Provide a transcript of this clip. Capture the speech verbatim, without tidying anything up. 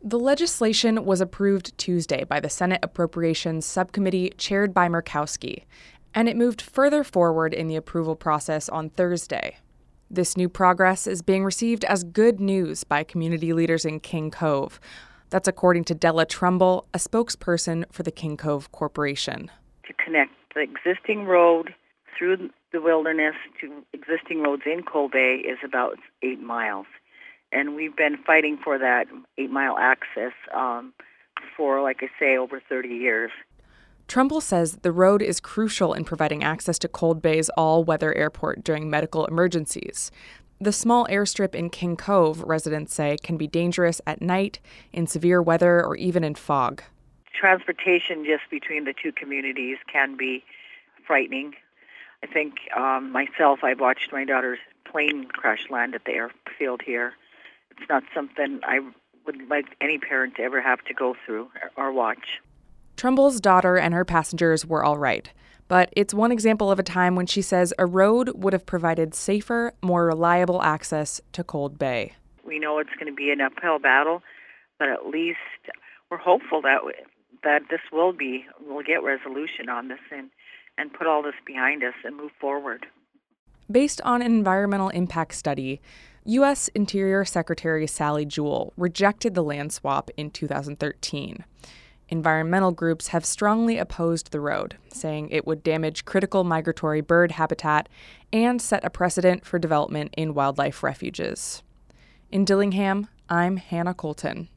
The legislation was approved Tuesday by the Senate Appropriations Subcommittee chaired by Murkowski, and it moved further forward in the approval process on Thursday. This new progress is being received as good news by community leaders in King Cove. That's according to Della Trumbull, a spokesperson for the King Cove Corporation. To connect the existing road through the wilderness to existing roads in Cold Bay is about eight miles. And we've been fighting for that eight-mile access um, for, like I say, over thirty years. Trumbull says the road is crucial in providing access to Cold Bay's all-weather airport during medical emergencies. The small airstrip in King Cove, residents say, can be dangerous at night, in severe weather, or even in fog. Transportation just between the two communities can be frightening. I think um, myself, I've watched my daughter's plane crash land at the airfield here. It's not something I would like any parent to ever have to go through or watch. Trumbull's daughter and her passengers were all right, but it's one example of a time when she says a road would have provided safer, more reliable access to Cold Bay. We know it's going to be an uphill battle, but at least we're hopeful that that this will be, we'll get resolution on this and, and put all this behind us and move forward. Based on an environmental impact study, U S Interior Secretary Sally Jewell rejected the land swap in two thousand thirteen. Environmental groups have strongly opposed the road, saying it would damage critical migratory bird habitat and set a precedent for development in wildlife refuges. In Dillingham, I'm Hannah Colton.